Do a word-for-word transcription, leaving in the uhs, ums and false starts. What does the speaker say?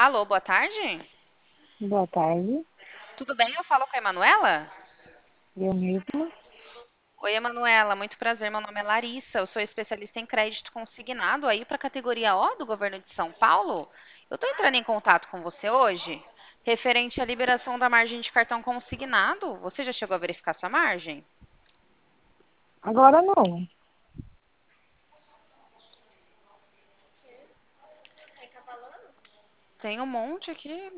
Alô, boa tarde. Boa tarde, Tudo bem? Eu falo com a Emanuela? eu mesma. Oi, Emanuela, muito prazer. Meu nome é Larissa. Eu sou especialista em crédito consignado aí para a categoria O do governo de São Paulo. Eu estou entrando em contato com você hoje, referente à liberação da margem de cartão consignado. Você já chegou a verificar sua margem? Agora não. Tem um monte aqui.